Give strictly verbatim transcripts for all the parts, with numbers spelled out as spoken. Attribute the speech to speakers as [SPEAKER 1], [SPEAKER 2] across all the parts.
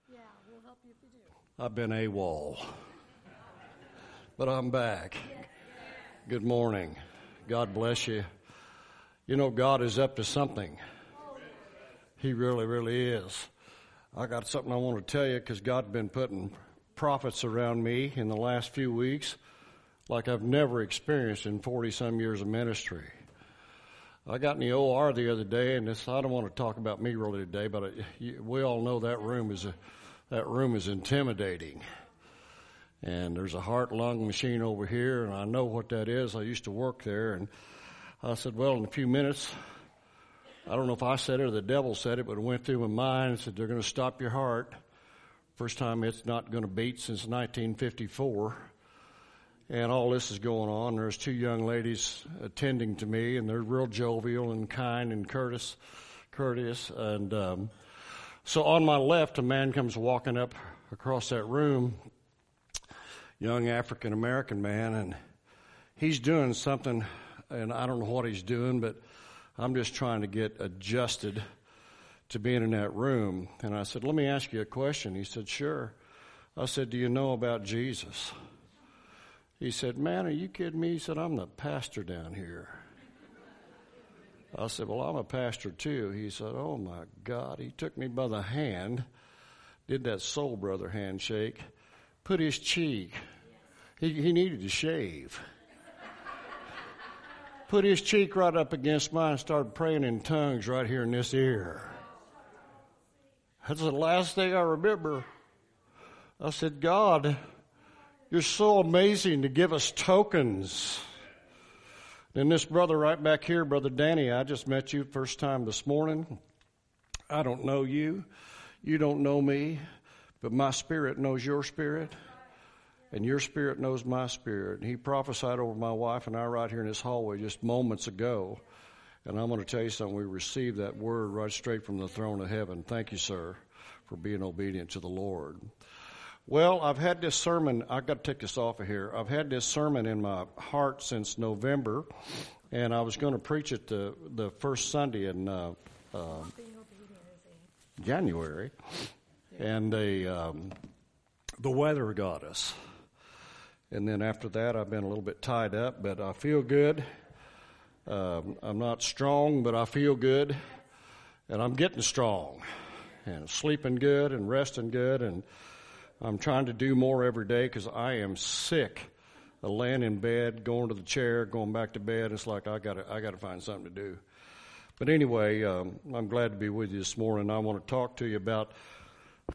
[SPEAKER 1] Yeah, we'll help you if you do.
[SPEAKER 2] I've been AWOL, but I'm back. Good morning. God bless you. You know, God is up to something. He really, really is. I got something I want to tell you because God's been putting prophets around me in the last few weeks like I've never experienced in forty-some years of ministry. I got in the O R the other day, and this, I don't want to talk about me really today, but I, we all know that room is a, that room is intimidating. And there's a heart-lung machine over here, and I know what that is. I used to work there, and I said, well, in a few minutes, I don't know if I said it or the devil said it, but it went through my mind and said, they're going to stop your heart. First time it's not going to beat since nineteen fifty-four. And all this is going on. There's two young ladies attending to me, and they're real jovial and kind and courteous. courteous. And um, so on my left, a man comes walking up across that room, young African-American man, and he's doing something, and I don't know what he's doing, but I'm just trying to get adjusted to being in that room. And I said, let me ask you a question. He said, sure. I said, do you know about Jesus? He said, man, are you kidding me? He said, I'm the pastor down here. I said, well, I'm a pastor too. He said, oh my God. He took me by the hand, did that soul brother handshake, put his cheek. He, he needed to shave. Put his cheek right up against mine and started praying in tongues right here in this ear. That's the last thing I remember. I said, God, you're so amazing to give us tokens. And this brother right back here, Brother Danny, I just met you first time this morning. I don't know you. You don't know me. But my spirit knows your spirit. And your spirit knows my spirit. And he prophesied over my wife and I right here in this hallway just moments ago. And I'm going to tell you something. We received that word right straight from the throne of heaven. Thank you, sir, for being obedient to the Lord. Well, I've had this sermon, I've got to take this off of here. I've had this sermon in my heart since November, and I was going to preach it the, the first Sunday in uh, uh, January, and the, um, the weather got us. And then after that, I've been a little bit tied up, but I feel good. Um, I'm not strong, but I feel good, and I'm getting strong, and sleeping good and resting good, and I'm trying to do more every day because I am sick of laying in bed, going to the chair, going back to bed. It's like I got to I got to find something to do. But anyway, um, I'm glad to be with you this morning. I want to talk to you about the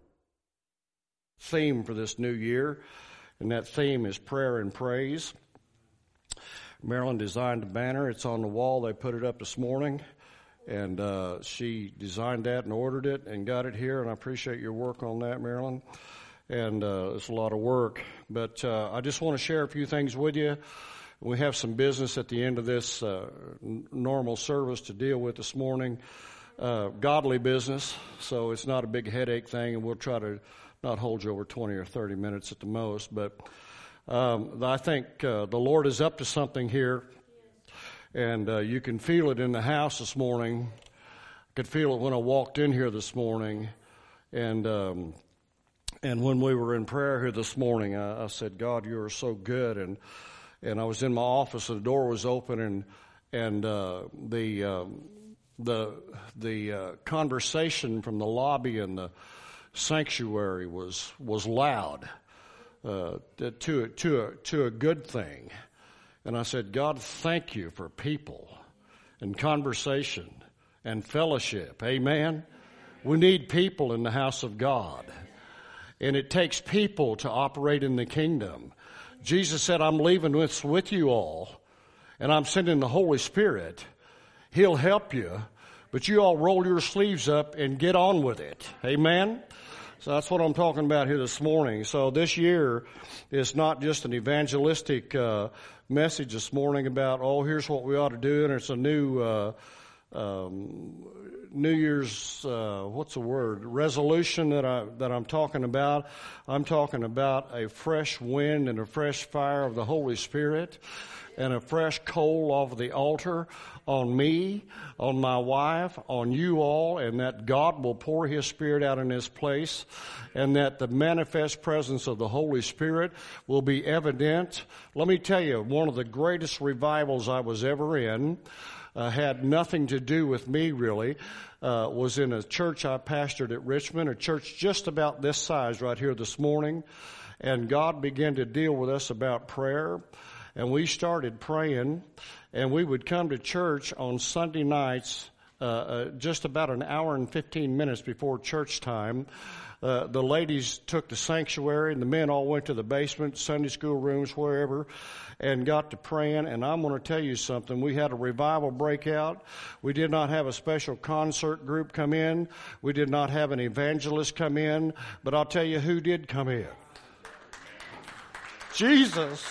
[SPEAKER 2] theme for this new year, and that theme is prayer and praise. Marilyn designed a banner. It's on the wall. They put it up this morning, and uh, she designed that and ordered it and got it here, and I appreciate your work on that, Marilyn. And uh, it's a lot of work. But uh, I just want to share a few things with you. We have some business at the end of this uh, n- normal service to deal with this morning. Uh, godly business, so it's not a big headache thing, and we'll try to not hold you over twenty or thirty minutes at the most. But um, I think uh, the Lord is up to something here, and uh, you can feel it in the house this morning. I could feel it when I walked in here this morning, and um And when we were in prayer here this morning, I, I said, God, you are so good. And and I was in my office, and the door was open, and and uh, the um, the the uh, conversation from the lobby in the sanctuary was was loud, uh, to to a, to a good thing. And I said, God, thank you for people and conversation and fellowship. Amen. We need people in the house of God. And it takes people to operate in the kingdom. Jesus said, I'm leaving with, with you all, and I'm sending the Holy Spirit. He'll help you, but you all roll your sleeves up and get on with it. Amen? So that's what I'm talking about here this morning. So this year is not just an evangelistic uh, message this morning about, oh, here's what we ought to do, and it's a new uh, um, New Year's, uh, what's the word, resolution that, I, that I'm talking about. I'm talking about a fresh wind and a fresh fire of the Holy Spirit and a fresh coal off of the altar on me, on my wife, on you all, and that God will pour His Spirit out in this place, and that the manifest presence of the Holy Spirit will be evident. Let me tell you, one of the greatest revivals I was ever in uh, had nothing to do with me, really. Uh, was in a church I pastored at Richmond, a church just about this size right here this morning, and God began to deal with us about prayer. And we started praying, and we would come to church on Sunday nights uh, uh, just about an hour and fifteen minutes before church time. Uh, the ladies took the sanctuary, and the men all went to the basement, Sunday school rooms, wherever, and got to praying. And I'm going to tell you something. We had a revival breakout. We did not have a special concert group come in. We did not have an evangelist come in. But I'll tell you who did come in. Jesus.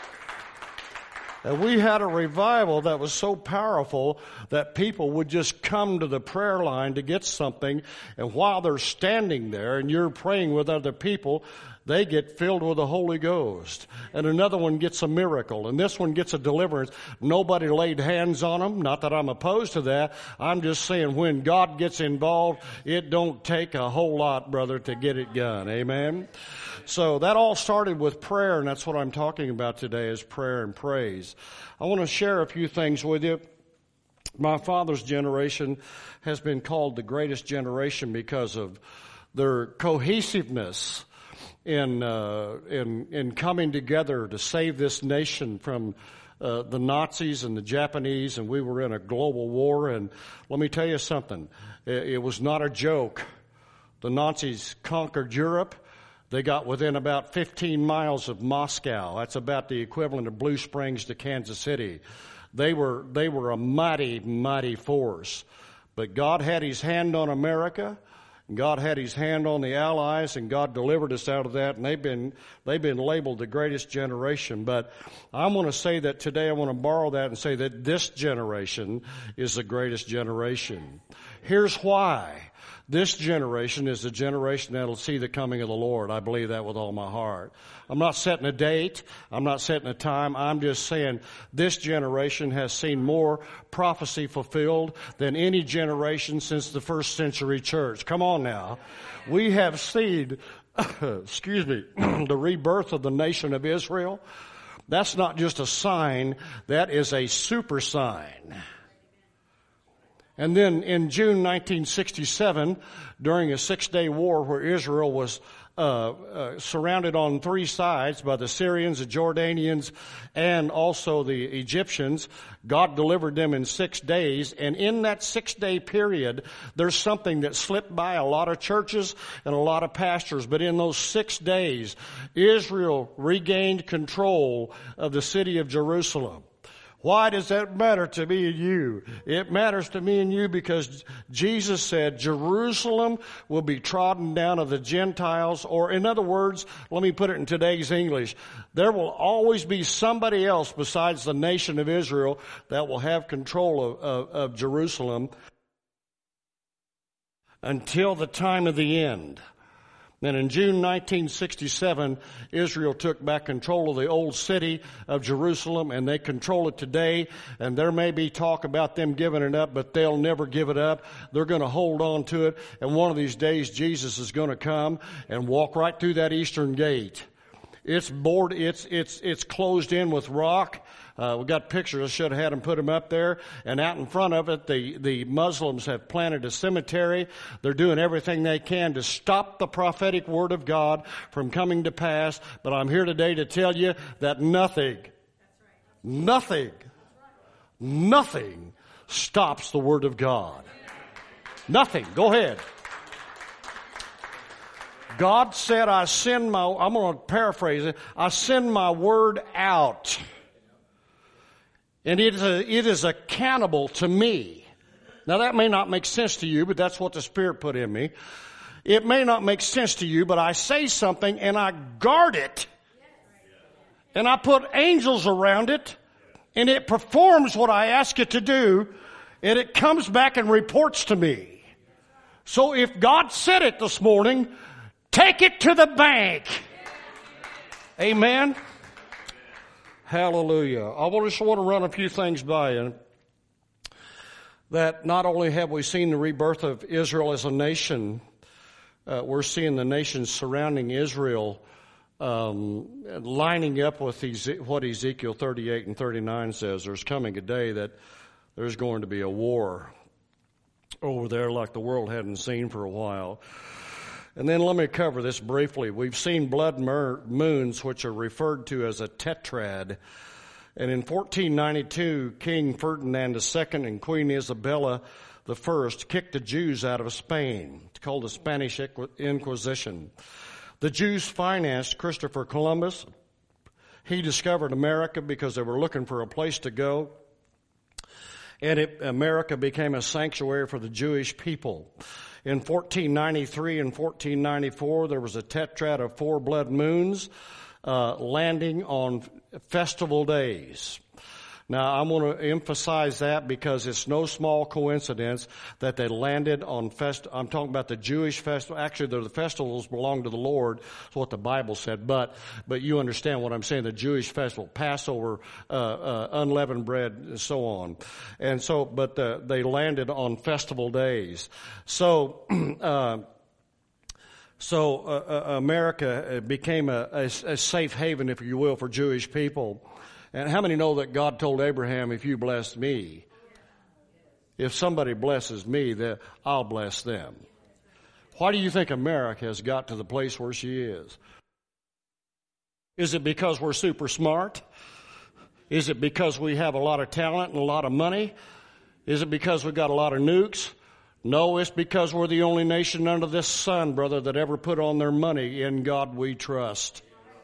[SPEAKER 2] And we had a revival that was so powerful that people would just come to the prayer line to get something, and while they're standing there and you're praying with other people, they get filled with the Holy Ghost. And another one gets a miracle, and this one gets a deliverance. Nobody laid hands on them. Not that I'm opposed to that. I'm just saying when God gets involved, it don't take a whole lot, brother, to get it done. Amen? So that all started with prayer, and that's what I'm talking about today is prayer and praise. I want to share a few things with you. My father's generation has been called the greatest generation because of their cohesiveness in uh, in in coming together to save this nation from uh, the Nazis and the Japanese, and we were in a global war. And let me tell you something, it, it was not a joke. The Nazis conquered Europe. They got within about fifteen miles of Moscow. That's about the equivalent of Blue Springs to Kansas City. They were they were a mighty, mighty force. But God had His hand on America. God had His hand on the Allies, and God delivered us out of that, and they've been they've been labeled the greatest generation. But I want to say that today I want to borrow that and say that this generation is the greatest generation. Here's why. This generation is the generation that will see the coming of the Lord. I believe that with all my heart. I'm not setting a date. I'm not setting a time. I'm just saying this generation has seen more prophecy fulfilled than any generation since the first century church. Come on now. We have seen, excuse me, the rebirth of the nation of Israel. That's not just a sign. That is a super sign. And then in June nineteen sixty-seven, during a six-day war where Israel was uh, uh, surrounded on three sides by the Syrians, the Jordanians, and also the Egyptians, God delivered them in six days. And in that six-day period, there's something that slipped by a lot of churches and a lot of pastors. But in those six days, Israel regained control of the city of Jerusalem. Why does that matter to me and you? It matters to me and you because Jesus said Jerusalem will be trodden down of the Gentiles, or in other words, let me put it in today's English, there will always be somebody else besides the nation of Israel that will have control of, of, of Jerusalem until the time of the end. Then in June nineteen sixty-seven, Israel took back control of the old city of Jerusalem, and they control it today. And there may be talk about them giving it up, but they'll never give it up. They're going to hold on to it. And one of these days, Jesus is going to come and walk right through that eastern gate. It's board, it's, it's, it's closed in with rock. Uh, we got pictures. I should have had them put them up there. And out in front of it, the, the Muslims have planted a cemetery. They're doing everything they can to stop the prophetic word of God from coming to pass. But I'm here today to tell you that nothing, nothing, nothing stops the word of God. Nothing. Go ahead. God said, I send my, I'm going to paraphrase it, I send my word out. And it is, a, it is accountable to me. Now that may not make sense to you, but that's what the Spirit put in me. It may not make sense to you, but I say something and I guard it. And I put angels around it. And it performs what I ask it to do. and it comes back and reports to me. So if God said it this morning, take it to the bank. Amen. Hallelujah. I just want to run a few things by you. That not only have we seen the rebirth of Israel as a nation, uh, we're seeing the nations surrounding Israel um, lining up with Eze- what Ezekiel thirty-eight and thirty-nine says. There's coming a day that there's going to be a war over there like the world hadn't seen for a while. And then let me cover this briefly. We've seen blood mer- moons, which are referred to as a tetrad. And in fourteen ninety-two, King Ferdinand the Second and Queen Isabella the First kicked the Jews out of Spain. It's called the Spanish Inquisition. The Jews financed Christopher Columbus. He discovered America because they were looking for a place to go. And it, America became a sanctuary for the Jewish people. In fourteen ninety-three and fourteen ninety-four, there was a tetrad of four blood moons uh, landing on festival days. Now, I'm going to emphasize that because it's no small coincidence that they landed on fest. I'm talking about the Jewish festival. Actually, the festivals belong to the Lord. That's what the Bible said. But, but you understand what I'm saying. The Jewish festival, Passover, uh, uh, unleavened bread, and so on. And so, but uh, they landed on festival days. So, uh, so uh, uh, America became a, a, a safe haven, if you will, for Jewish people. And how many know that God told Abraham, if you bless me, if somebody blesses me, that I'll bless them? Why do you think America has got to the place where she is? Is it because we're super smart? Is it because we have a lot of talent and a lot of money? Is it because we've got a lot of nukes? No, it's because we're the only nation under this sun, brother, that ever put on their money in God we trust.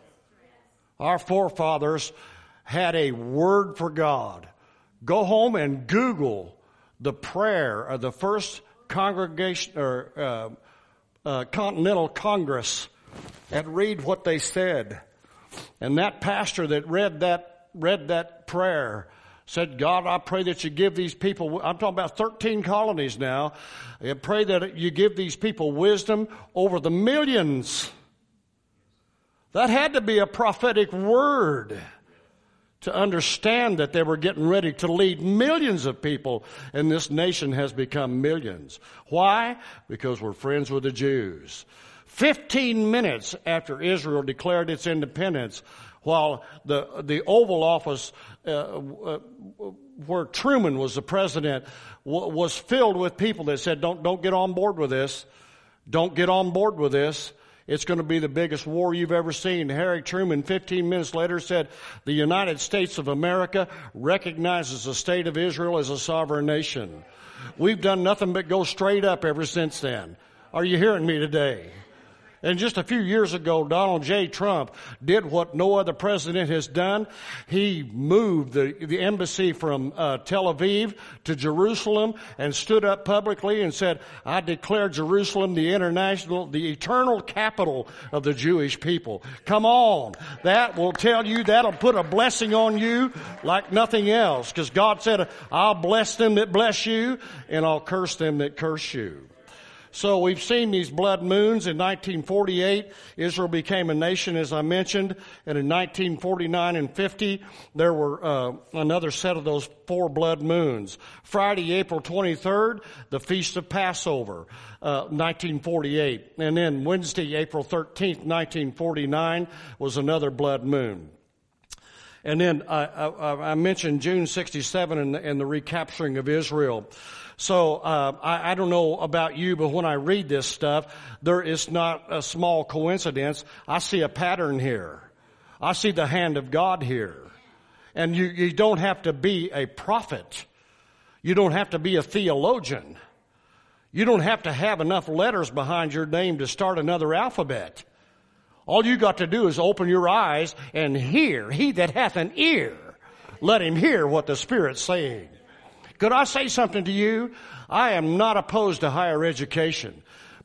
[SPEAKER 2] Our forefathers had a word for God. Go home and Google the prayer of the first congregation or uh, uh, Continental Congress and read what they said. And that pastor that read that read that prayer said, God, I pray that you give these people, I'm talking about thirteen colonies now, I pray that you give these people wisdom over the millions. That had to be a prophetic word to understand that they were getting ready to lead millions of people, and this nation has become millions. Why? Because we're friends with the Jews. Fifteen minutes after Israel declared its independence, while the the Oval Office, uh, uh, where Truman was the president, w- was filled with people that said, "Don't don't get on board with this. Don't get on board with this. It's going to be the biggest war you've ever seen." Harry Truman, fifteen minutes later, said, "The United States of America recognizes the state of Israel as a sovereign nation." We've done nothing but go straight up ever since then. Are you hearing me today? And just a few years ago, Donald J. Trump did what no other president has done. He moved the, the embassy from uh, Tel Aviv to Jerusalem and stood up publicly and said, "I declare Jerusalem the international, the eternal capital of the Jewish people." Come on. That will tell you, that'll put a blessing on you like nothing else. Because God said, "I'll bless them that bless you, and I'll curse them that curse you." So we've seen these blood moons. In nineteen forty-eight, Israel became a nation, as I mentioned. And in nineteen forty-nine and fifty, there were uh, another set of those four blood moons. Friday, April twenty-third, the Feast of Passover, uh, nineteen forty-eight. And then Wednesday, April thirteenth, nineteen forty-nine, was another blood moon. And then I, I, I mentioned June sixty-seven and the, and the recapturing of Israel. So uh, I, I don't know about you, but when I read this stuff, there is not a small coincidence. I see a pattern here. I see the hand of God here. And you, you don't have to be a prophet. You don't have to be a theologian. You don't have to have enough letters behind your name to start another alphabet. All you got to do is open your eyes and hear. He that hath an ear, let him hear what the Spirit's saying. Could I say something to you? I am not opposed to higher education.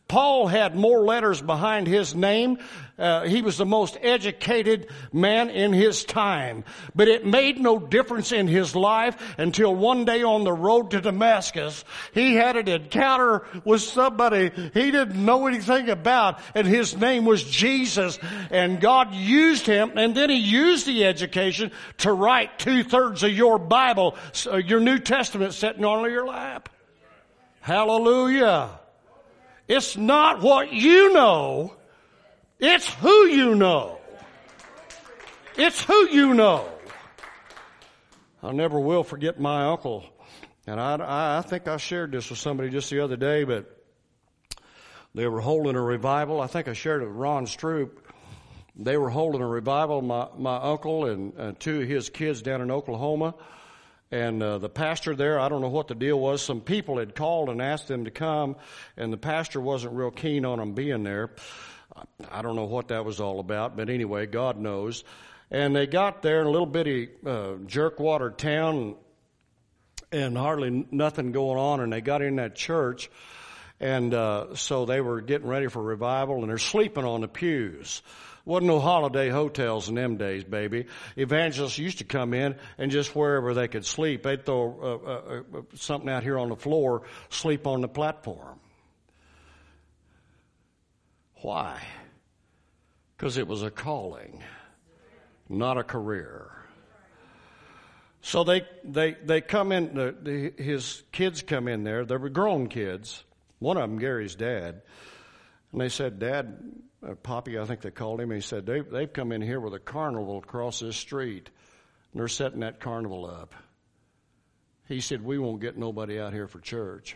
[SPEAKER 2] Paul had more letters behind his name. Uh, he was the most educated man in his time. But it made no difference in his life until one day on the road to Damascus, he had an encounter with somebody he didn't know anything about, and his name was Jesus. And God used him, and then he used the education to write two-thirds of your Bible, your New Testament sitting on your lap. Hallelujah. It's not what you know. It's who you know. It's who you know. I never will forget my uncle. And I, I think I shared this with somebody just the other day, but they were holding a revival. I think I shared it with Ron Stroop. They were holding a revival, my, my uncle and uh, two of his kids down in Oklahoma. And uh, the pastor there, I don't know what the deal was. Some people had called and asked them to come, and the pastor wasn't real keen on them being there. I don't know what that was all about, but anyway, God knows. And they got there in a little bitty uh, jerkwater town, and hardly nothing going on, and they got in that church, and uh, so they were getting ready for revival, and they're sleeping on the pews. Wasn't no holiday hotels in them days, baby. Evangelists used to come in and just wherever they could sleep, they'd throw uh, uh, uh, something out here on the floor, sleep on the platform. Why? Because it was a calling, not a career. So they they they come in. The, the, his kids come in there. They were grown kids. One of them, Gary's dad, and they said, "Dad." Uh, Poppy, I think they called him. He said, they've, they've come in here with a carnival across this street, and they're setting that carnival up. He said, we won't get nobody out here for church.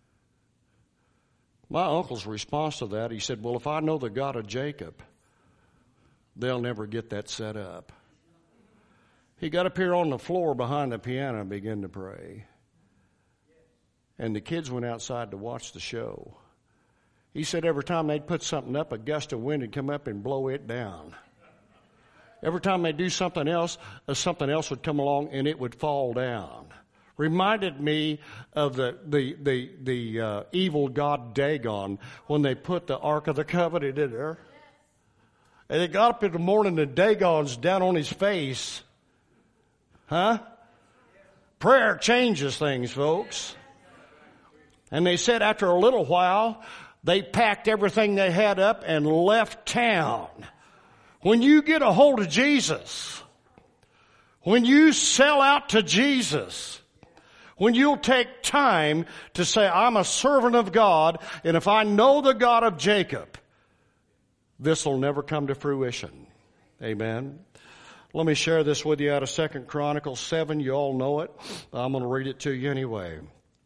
[SPEAKER 2] My uncle's response to that, he said, well, if I know the God of Jacob, they'll never get that set up. He got up here on the floor behind the piano and began to pray. And the kids went outside to watch the show. He said every time they'd put something up, a gust of wind would come up and blow it down. Every time they'd do something else, uh, something else would come along and it would fall down. Reminded me of the the the, the uh, evil god Dagon when they put the Ark of the Covenant in there. And they got up in the morning and Dagon's down on his face. Huh? Prayer changes things, folks. And they said after a little while, they packed everything they had up and left town. When you get a hold of Jesus, when you sell out to Jesus, when you'll take time to say, I'm a servant of God, and if I know the God of Jacob, this will never come to fruition. Amen. Let me share this with you out of Second Chronicles seven. You all know it. I'm going to read it to you anyway.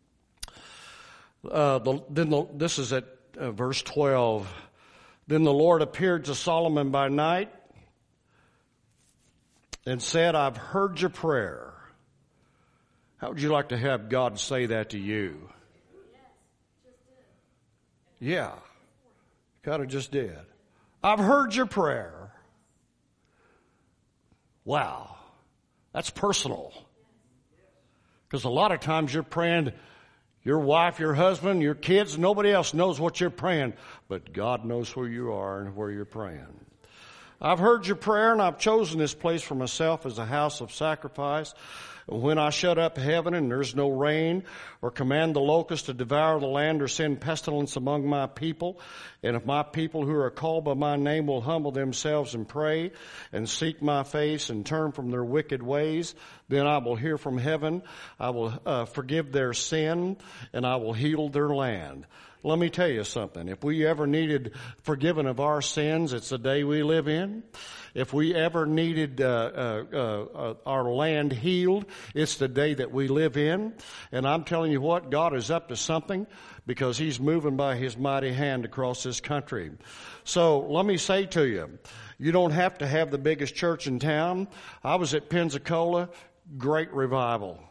[SPEAKER 2] Uh, the, then the, this is at Uh, verse twelve. Then the Lord appeared to Solomon by night and said, I've heard your prayer. How would you like to have God say that to you? Yeah, kind of just did. I've heard your prayer. Wow, that's personal. Because a lot of times you're praying, your wife, your husband, your kids, nobody else knows what you're praying, but God knows where you are and where you're praying. I've heard your prayer, and I've chosen this place for myself as a house of sacrifice. When I shut up heaven and there's no rain, or command the locusts to devour the land, or send pestilence among my people, and if my people who are called by my name will humble themselves and pray and seek my face and turn from their wicked ways, then I will hear from heaven, I will uh, forgive their sin, and I will heal their land. Let me tell you something. If we ever needed forgiven of our sins, it's the day we live in. If we ever needed uh, uh, uh, our land healed, it's the day that we live in. And I'm telling you what, God is up to something because He's moving by His mighty hand across this country. So let me say to you, you don't have to have the biggest church in town. I was at Pensacola, great revival.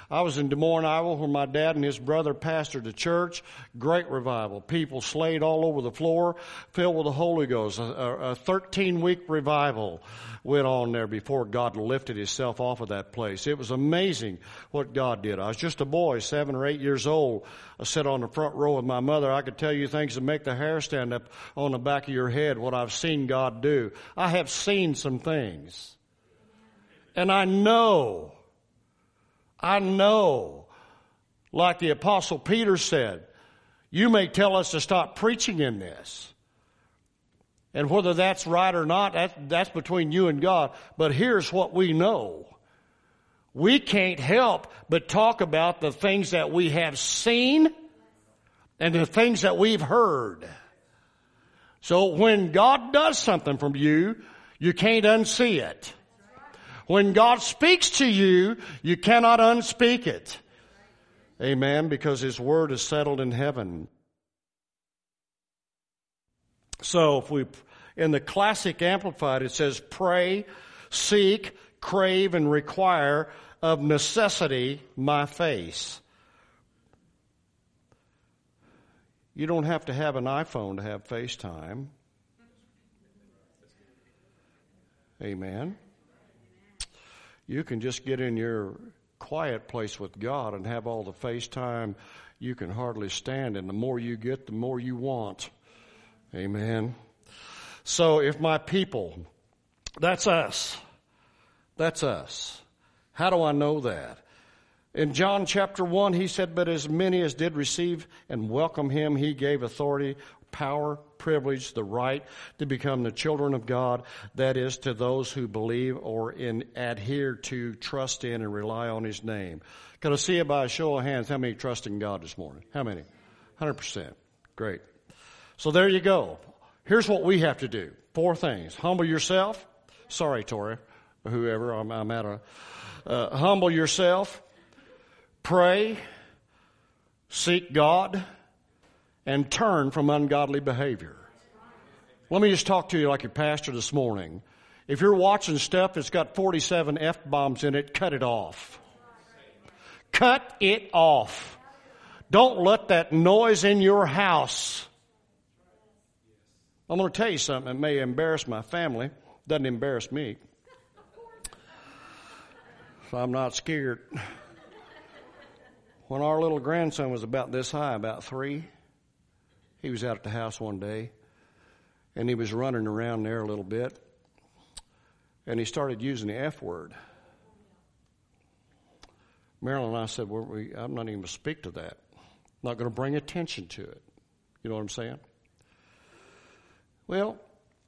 [SPEAKER 2] I was in Des Moines, Iowa, where my dad and his brother pastored a church. Great revival. People slayed all over the floor, filled with the Holy Ghost. A thirteen-week revival went on there before God lifted himself off of that place. It was amazing what God did. I was just a boy, seven or eight years old. I sat on the front row with my mother. I could tell you things that make the hair stand up on the back of your head, what I've seen God do. I have seen some things. And I know, I know, like the Apostle Peter said, you may tell us to stop preaching in this. And whether that's right or not, that, that's between you and God. But here's what we know. We can't help but talk about the things that we have seen and the things that we've heard. So when God does something from you, you can't unsee it. When God speaks to you, you cannot unspeak it. Amen, because His Word is settled in heaven. So if we, in the Classic Amplified, it says, pray, seek, crave, and require of necessity my face. You don't have to have an iPhone to have FaceTime. Amen. You can just get in your quiet place with God and have all the FaceTime you can hardly stand. And the more you get, the more you want. Amen. So if my people, that's us. That's us. How do I know that? In John chapter one, he said, but as many as did receive and welcome him, he gave authority, power, privilege, the right to become the children of God. That is, to those who believe or in, adhere to, trust in, and rely on his name. Can I see it by a show of hands? How many trust in God this morning? How many? one hundred percent. Great. So there you go. Here's what we have to do. Four things. Humble yourself. Sorry, Tori, or whoever. I'm, I'm at a... Uh, humble yourself. Pray. Seek God. And turn from ungodly behavior. Let me just talk to you like your pastor this morning. If you're watching stuff that's got forty-seven F-bombs in it, cut it off. Cut it off. Don't let that noise in your house. I'm going to tell you something that may embarrass my family. Doesn't embarrass me. So I'm not scared. When our little grandson was about this high, about three, he was out at the house one day, and he was running around there a little bit, and he started using the F word. Marilyn and I said, well, we, I'm not even going to speak to that. I'm not going to bring attention to it. You know what I'm saying? Well,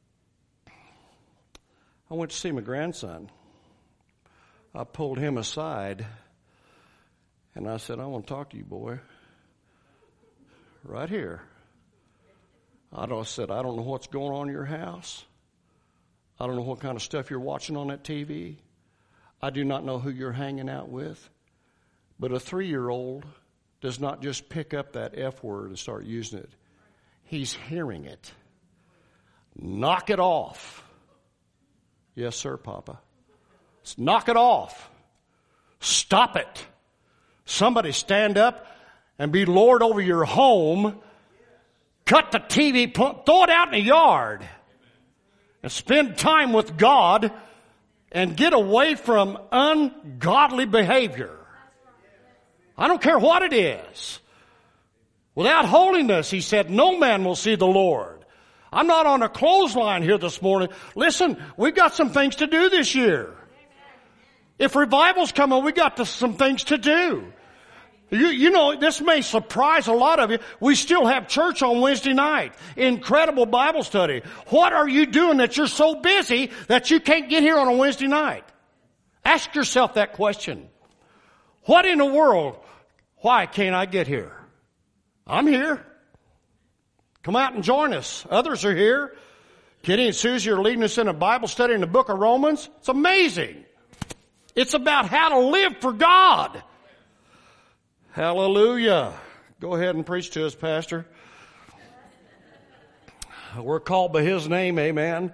[SPEAKER 2] I went to see my grandson. I pulled him aside, and I said, I want to talk to you, boy, right here. I said, I don't know what's going on in your house. I don't know what kind of stuff you're watching on that T V. I do not know who you're hanging out with. But a three-year-old does not just pick up that F word and start using it. He's hearing it. Knock it off. Yes, sir, Papa. Knock it off. Stop it. Somebody stand up and be Lord over your home. Cut the T V, throw it out in the yard, and spend time with God and get away from ungodly behavior. I don't care what it is. Without holiness, he said, no man will see the Lord. I'm not on a clothesline here this morning. Listen, we've got some things to do this year. If revival's coming, we got to, some things to do. You, you know, this may surprise a lot of you. We still have church on Wednesday night. Incredible Bible study. What are you doing that you're so busy that you can't get here on a Wednesday night? Ask yourself that question. What in the world? Why can't I get here? I'm here. Come out and join us. Others are here. Kitty and Susie are leading us in a Bible study in the book of Romans. It's amazing. It's about how to live for God. Hallelujah. Go ahead and preach to us, Pastor. We're called by His name, amen.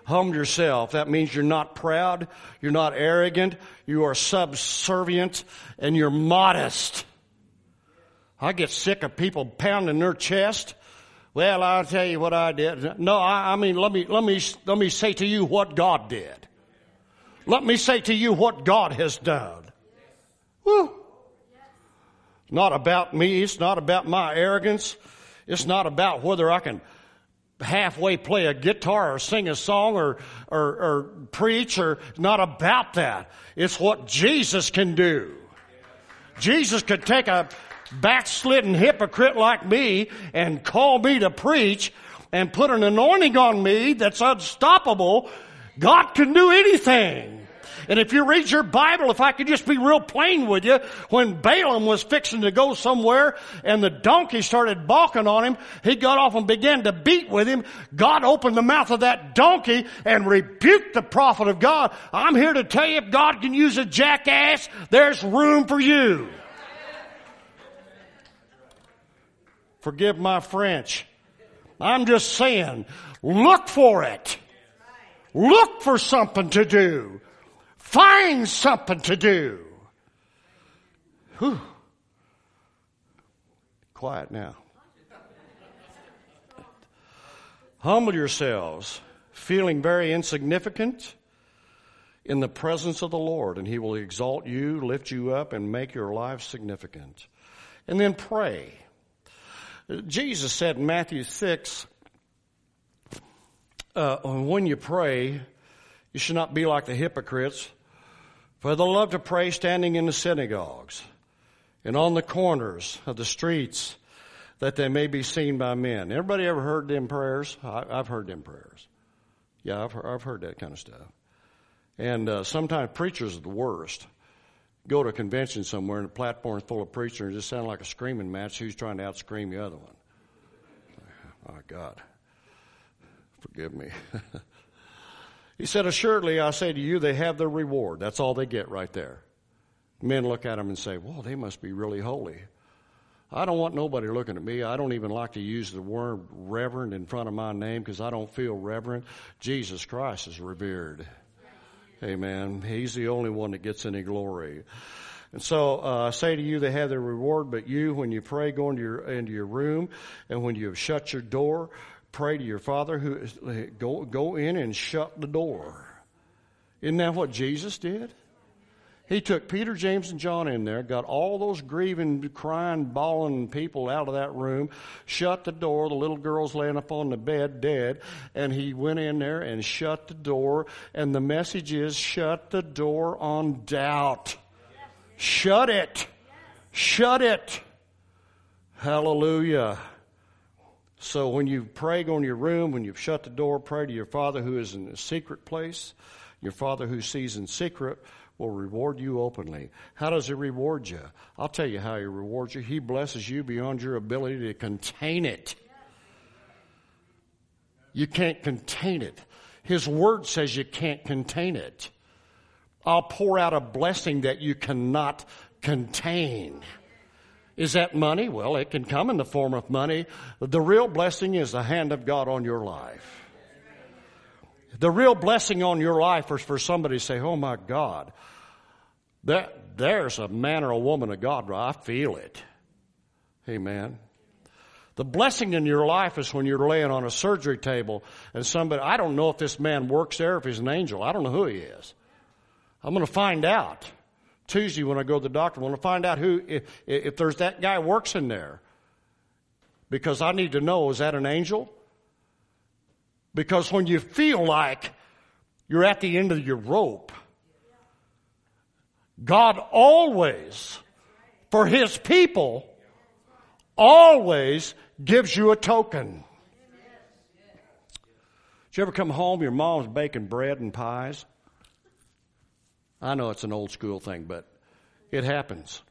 [SPEAKER 2] Humble yourself. That means you're not proud, you're not arrogant, you are subservient, and you're modest. I get sick of people pounding their chest. Well, I'll tell you what I did. No, I, I mean, let me, let me, let me say to you what God did. Let me say to you what God has done. Woo. It's not about me. It's not about my arrogance. It's not about whether I can halfway play a guitar or sing a song or, or, or preach, or not about that. It's what Jesus can do. Jesus could take a backslidden hypocrite like me and call me to preach and put an anointing on me that's unstoppable. God can do anything. And if you read your Bible, if I could just be real plain with you, when Balaam was fixing to go somewhere and the donkey started balking on him, he got off and began to beat with him. God opened the mouth of that donkey and rebuked the prophet of God. I'm here to tell you, if God can use a jackass, there's room for you. Forgive my French. I'm just saying, look for it. Look for something to do. Find something to do. Whew. Quiet now. Humble yourselves, feeling very insignificant in the presence of the Lord, and He will exalt you, lift you up, and make your life significant. And then pray. Jesus said in Matthew six, uh, when you pray, you should not be like the hypocrites, for they love to pray standing in the synagogues and on the corners of the streets, that they may be seen by men. Everybody ever heard them prayers? I, I've heard them prayers. Yeah, I've, I've heard that kind of stuff. And uh, sometimes preachers are the worst. Go to a convention somewhere and the platform's full of preachers and it just sounds like a screaming match. Who's trying to out-scream the other one? Oh, God. Forgive me. He said, assuredly, I say to you, they have their reward. That's all they get right there. Men look at them and say, well, they must be really holy. I don't want nobody looking at me. I don't even like to use the word reverend in front of my name because I don't feel reverent. Jesus Christ is revered. Amen. He's the only one that gets any glory. And so uh, I say to you, they have their reward, but you, when you pray, go into your, into your room, and when you have shut your door, pray to your Father who is, go, go in and shut the door. Isn't that what Jesus did? He took Peter, James, and John in there, got all those grieving, crying, bawling people out of that room, shut the door. The little girl's laying up on the bed dead, and he went in there and shut the door. And the message is, shut the door on doubt. Shut it. Shut it. Hallelujah. So when you pray, go in your room. When you've shut the door, pray to your Father who is in a secret place. Your Father who sees in secret will reward you openly. How does He reward you? I'll tell you how He rewards you. He blesses you beyond your ability to contain it. You can't contain it. His Word says you can't contain it. I'll pour out a blessing that you cannot contain. Is that money? Well, it can come in the form of money. The real blessing is the hand of God on your life. The real blessing on your life is for somebody to say, oh my God, that, there's a man or a woman of God. I feel it. Amen. The blessing in your life is when you're laying on a surgery table and somebody, I don't know if this man works there, if he's an angel. I don't know who he is. I'm going to find out. Tuesday when I go to the doctor, I want to find out who, if, if there's that guy works in there. Because I need to know, is that an angel? Because when you feel like you're at the end of your rope, God always, for His people, always gives you a token. Did you ever come home, your mom's baking bread and pies? I know it's an old school thing, but it happens.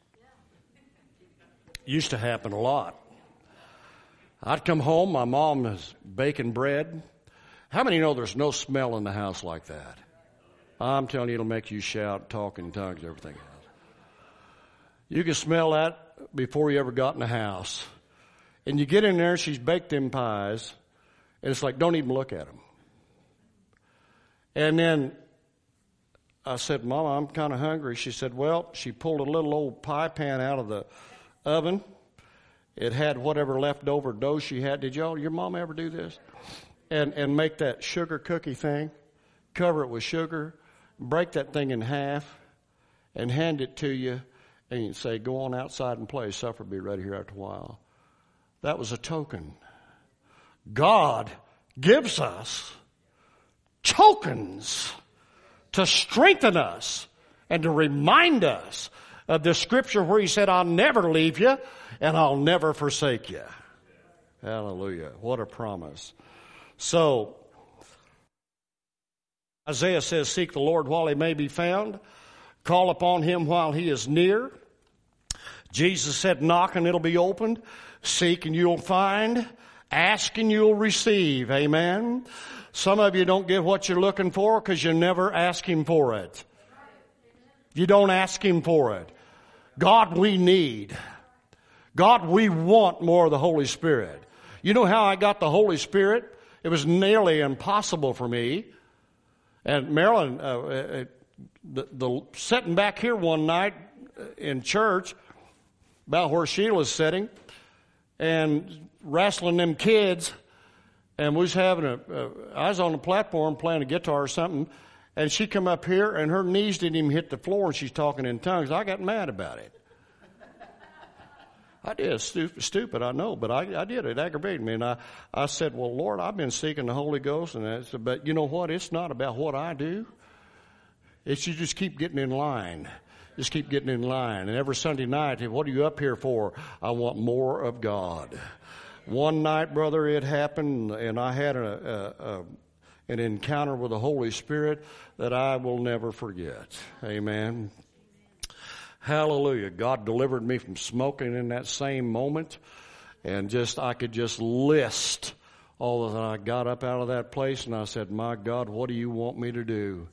[SPEAKER 2] Used to happen a lot. I'd come home, my mom was baking bread. How many know there's no smell in the house like that? I'm telling you, it'll make you shout, talk in tongues, everything else. You can smell that before you ever got in the house. And you get in there, she's baked them pies, and it's like, don't even look at them. And then I said, Mama, I'm kind of hungry. She said, well, she pulled a little old pie pan out of the oven. It had whatever leftover dough she had. Did y'all, your mom ever do this? And and make that sugar cookie thing, cover it with sugar, break that thing in half, and hand it to you, and you say, go on outside and play. Supper will be ready here after a while. That was a token. God gives us tokens to strengthen us and to remind us of the scripture where he said, I'll never leave you and I'll never forsake you. Hallelujah. What a promise. So, Isaiah says, seek the Lord while he may be found. Call upon him while he is near. Jesus said, knock and it'll be opened. Seek and you'll find. Ask and you'll receive. Amen. Some of you don't get what you're looking for because you never ask him for it. You don't ask him for it. God, we need. God, we want more of the Holy Spirit. You know how I got the Holy Spirit? It was nearly impossible for me. And Marilyn, uh, the, the sitting back here one night in church, about where Sheila's sitting, and wrestling them kids, and we was having a, uh, I was on the platform playing a guitar or something, and she come up here, and her knees didn't even hit the floor, and she's talking in tongues. I got mad about it. I did. Stupid, stupid, I know, but I, I did. It aggravated me, and I, I said, well, Lord, I've been seeking the Holy Ghost, and I said, but you know what? It's not about what I do. It's you just keep getting in line. Just keep getting in line. And every Sunday night, what are you up here for? I want more of God. One night, brother, it happened, and I had a, a, a, an encounter with the Holy Spirit that I will never forget. Amen. Hallelujah. God delivered me from smoking in that same moment, and just I could just list all that I got up out of that place, and I said, my God, what do you want me to do?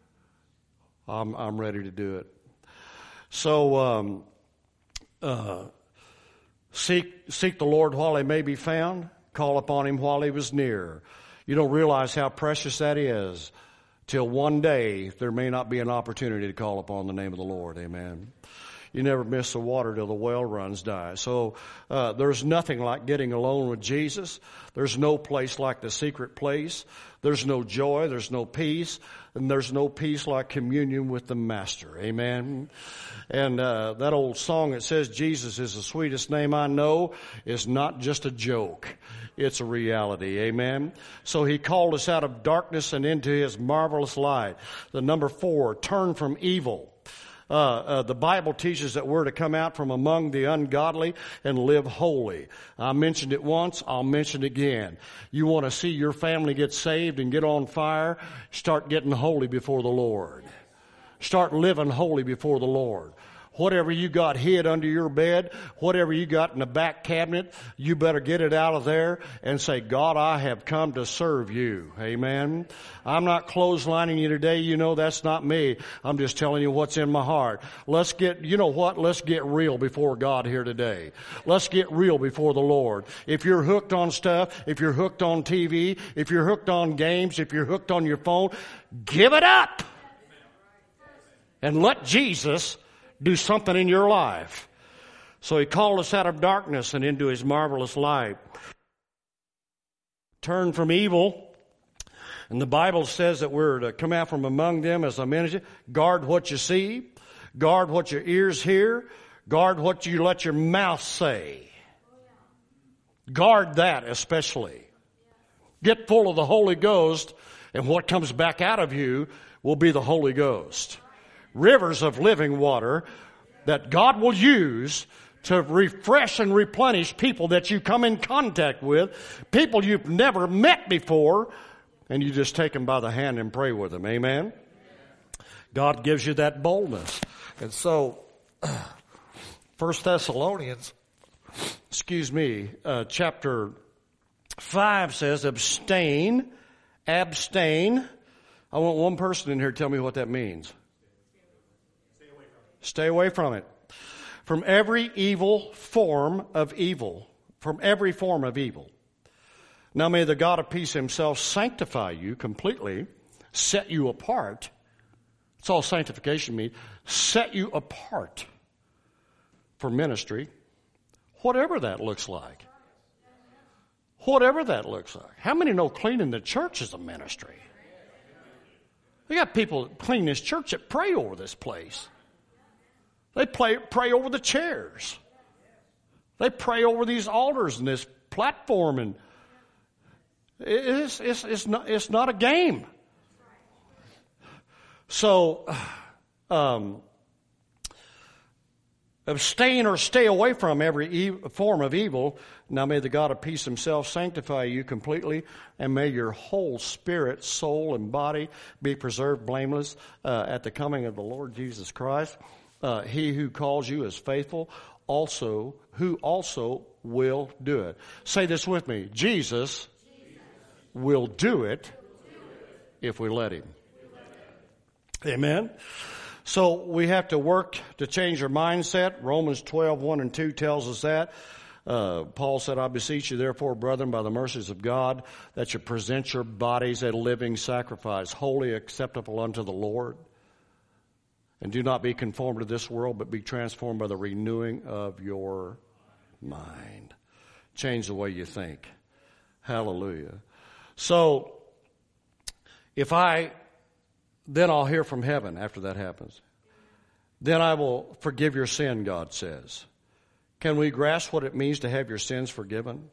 [SPEAKER 2] I'm, I'm ready to do it. So, um, uh, seek, seek the Lord while he may be found. Call upon him while he was near. You don't realize how precious that is till one day there may not be an opportunity to call upon the name of the Lord. Amen. You never miss the water till the well runs dry. So uh, there's nothing like getting alone with Jesus. There's no place like the secret place. There's no joy. There's no peace. And there's no peace like communion with the Master. Amen. And uh, that old song that says Jesus is the sweetest name I know is not just a joke. It's a reality. Amen. So he called us out of darkness and into his marvelous light. The number four, turn from evil. Uh, uh, the Bible teaches that we're to come out from among the ungodly and live holy. I mentioned it once, I'll mention it again. You want to see your family get saved and get on fire? Start getting holy before the Lord. Start living holy before the Lord. Whatever you got hid under your bed, whatever you got in the back cabinet, you better get it out of there and say, God, I have come to serve you. Amen. I'm not clotheslining you today. You know that's not me. I'm just telling you what's in my heart. Let's get, you know what? Let's get real before God here today. Let's get real before the Lord. If you're hooked on stuff, if you're hooked on T V, if you're hooked on games, if you're hooked on your phone, give it up. And let Jesus do something in your life. So he called us out of darkness and into his marvelous light. Turn from evil. And the Bible says that we're to come out from among them, as I mentioned. Guard what you see. Guard what your ears hear. Guard what you let your mouth say. Guard that especially. Get full of the Holy Ghost, and what comes back out of you will be the Holy Ghost. Rivers of living water that God will use to refresh and replenish people that you come in contact with, people you've never met before, and you just take them by the hand and pray with them. Amen? God gives you that boldness. And so, First Thessalonians, excuse me, uh, chapter five says, abstain, abstain. I want one person in here to tell me what that means. Stay away from it. From every evil form of evil. From every form of evil. Now may the God of peace himself sanctify you completely, set you apart. That's all sanctification means. Set you apart for ministry, whatever that looks like. Whatever that looks like. How many know cleaning the church is a ministry? We got people that clean this church that pray over this place. They pray, pray over the chairs. They pray over these altars and this platform, and it's, it's, it's, not, it's not a game. So, um, abstain or stay away from every e- form of evil. Now may the God of peace himself sanctify you completely, and may your whole spirit, soul, and body be preserved blameless uh, at the coming of the Lord Jesus Christ. Uh, he who calls you is faithful, also who also will do it. Say this with me. Jesus, Jesus. will do it if we let him. Amen. So we have to work to change our mindset. Romans twelve, one and two tells us that. Uh, Paul said, I beseech you therefore, brethren, by the mercies of God, that you present your bodies a living sacrifice, wholly acceptable unto the Lord. And do not be conformed to this world, but be transformed by the renewing of your mind. Change the way you think. Hallelujah. So, if I, then I'll hear from heaven after that happens. Then I will forgive your sin, God says. Can we grasp what it means to have your sins forgiven?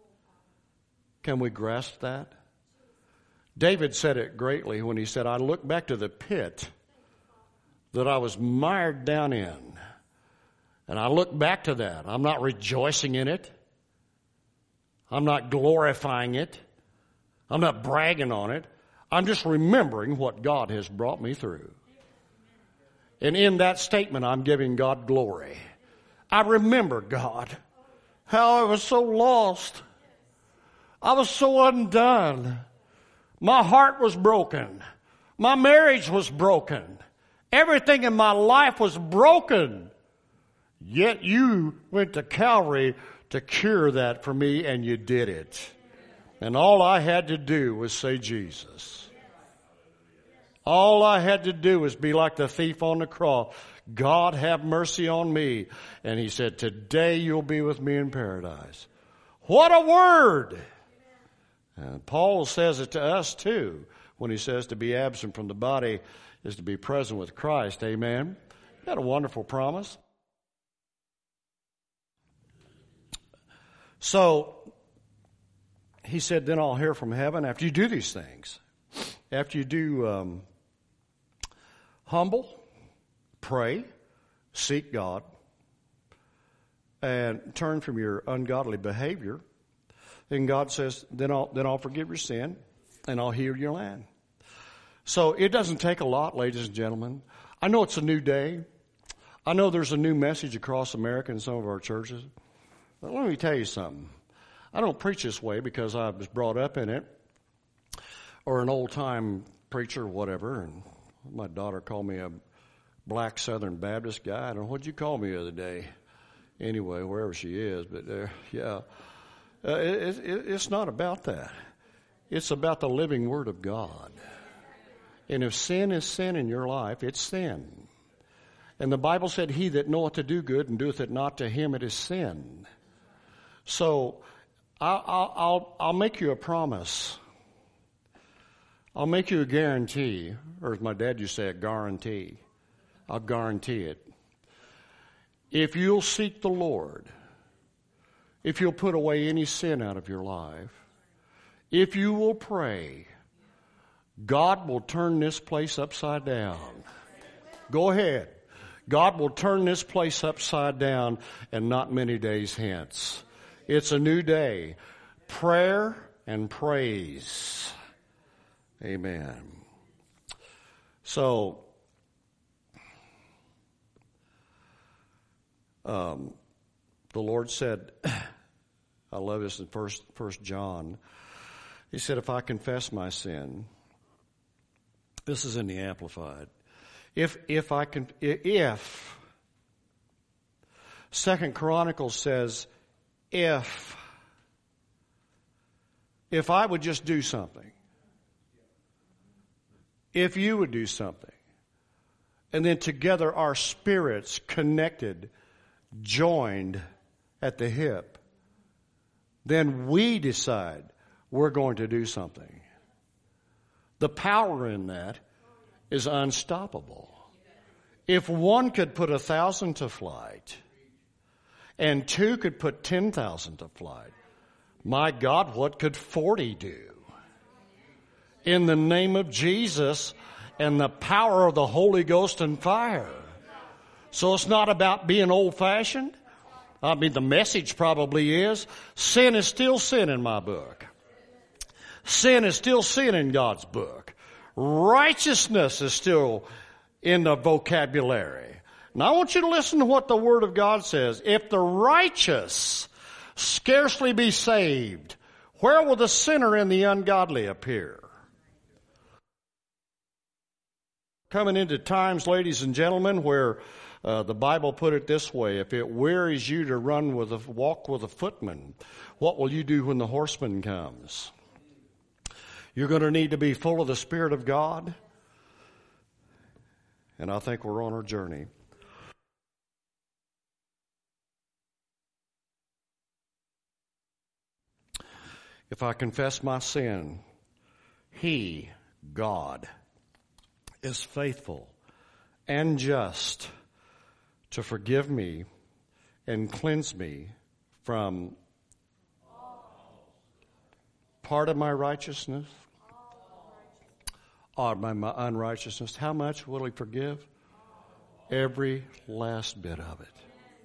[SPEAKER 2] Can we grasp that? David said it greatly when he said, I look back to the pit that I was mired down in. And I look back to that. I'm not rejoicing in it. I'm not glorifying it. I'm not bragging on it. I'm just remembering what God has brought me through. And in that statement, I'm giving God glory. I remember, God, how I was so lost. I was so undone. My heart was broken. My marriage was broken. Everything in my life was broken. Yet you went to Calvary to cure that for me, and you did it. And all I had to do was say Jesus. All I had to do was be like the thief on the cross. God, have mercy on me. And he said, today you'll be with me in paradise. What a word! And Paul says it to us too, when he says to be absent from the body is to be present with Christ. Amen. Isn't that a wonderful promise? So, he said, then I'll hear from heaven after you do these things. After you do um, humble, pray, seek God, and turn from your ungodly behavior, then God says, then I'll, then I'll forgive your sin and I'll heal your land. So it doesn't take a lot, ladies and gentlemen. I know it's a new day. I know there's a new message across America in some of our churches. But let me tell you something. I don't preach this way because I was brought up in it or an old-time preacher or whatever. And my daughter called me a black Southern Baptist guy. I don't know what you call me the other day. Anyway, wherever she is. But uh, yeah, uh, it, it, it's not about that. It's about the living Word of God. And if sin is sin in your life, it's sin. And the Bible said, he that knoweth to do good and doeth it not, to him it is sin. So I'll, I'll, I'll make you a promise. I'll make you a guarantee, or as my dad used to say, a guarantee. I'll guarantee it. If you'll seek the Lord, if you'll put away any sin out of your life, if you will pray, God will turn this place upside down. Go ahead. God will turn this place upside down, and not many days hence. It's a new day. Prayer and praise. Amen. So, um, the Lord said, I love this in First First John. He said, if I confess my sin, this is in the Amplified. If if I can, if Second Chronicles says, if if I would just do something, if you would do something. And then together our spirits connected, joined at the hip. Then we decide we're going to do something. The power in that is unstoppable. If one could put a thousand to flight and two could put ten thousand to flight, my God, what could forty do? In the name of Jesus and the power of the Holy Ghost and fire. So it's not about being old-fashioned. I mean, the message probably is, sin is still sin in my book. Sin is still sin in God's book. Righteousness is still in the vocabulary. Now I want you to listen to what the Word of God says. If the righteous scarcely be saved, where will the sinner and the ungodly appear? Coming into times, ladies and gentlemen, where uh, the Bible put it this way: if it wearies you to run with a walk with a footman, what will you do when the horseman comes? You're going to need to be full of the Spirit of God. And I think we're on our journey. If I confess my sin, He, God, is faithful and just to forgive me and cleanse me from part of my righteousness or my, my unrighteousness. How much will He forgive? Every last bit of it.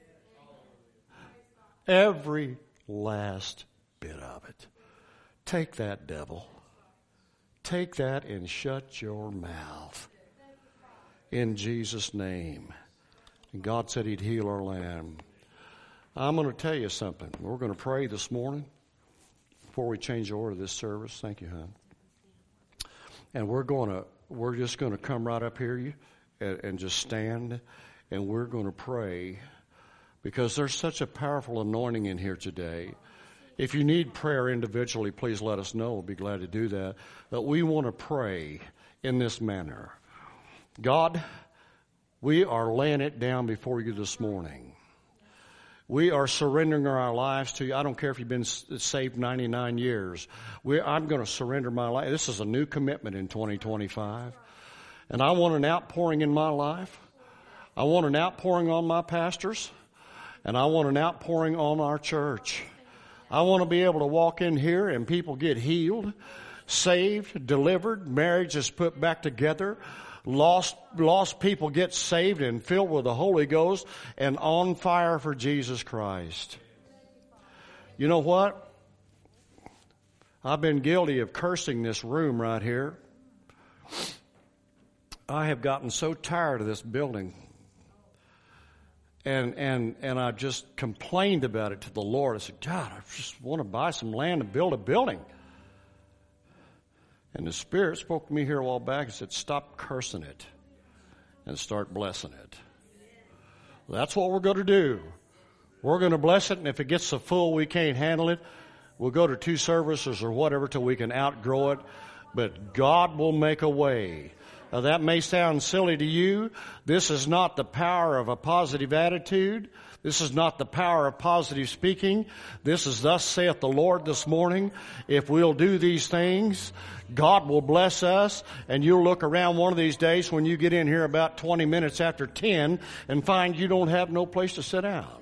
[SPEAKER 2] Every last bit of it. Take that, devil. Take that and shut your mouth. In Jesus' name. And God said He'd heal our land. I'm going to tell you something. We're going to pray this morning before we change the order of this service. Thank you, hon. And we're going to, we're just going to come right up here and, and just stand, and we're going to pray because there's such a powerful anointing in here today. If you need prayer individually, please let us know. We'll be glad to do that. But we want to pray in this manner. God, we are laying it down before you this morning. We are surrendering our lives to you. I don't care if you've been saved ninety-nine years. We, I'm going to surrender my life. This is a new commitment in twenty twenty-five. And I want an outpouring in my life. I want an outpouring on my pastors. And I want an outpouring on our church. I want to be able to walk in here and people get healed, saved, delivered, marriages put back together, lost lost people get saved and filled with the Holy Ghost and on fire for Jesus Christ. You know what? I've been guilty of cursing this room right here. I have gotten so tired of this building. And and and I just complained about it to the Lord. I said, God, I just want to buy some land and build a building. And the Spirit spoke to me here a while back and said, stop cursing it and start blessing it. Well, that's what we're going to do. We're going to bless it, and if it gets so full we can't handle it, we'll go to two services or whatever till we can outgrow it. But God will make a way. Now, that may sound silly to you. This is not the power of a positive attitude. This is not the power of positive speaking. This is thus saith the Lord this morning. If we'll do these things, God will bless us, and you'll look around one of these days when you get in here about twenty minutes after ten and find you don't have no place to sit down.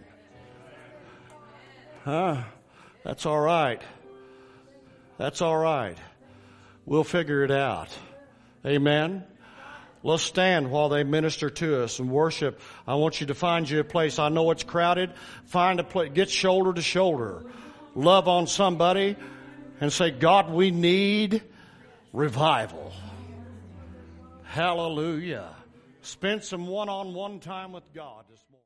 [SPEAKER 2] Huh? That's all right. That's all right. We'll figure it out. Amen. Let's stand while they minister to us and worship. I want you to find you a place. I know it's crowded. Find a place. Get shoulder to shoulder. Love on somebody and say, God, we need revival. Hallelujah. Spend some one-on-one time with God this morning.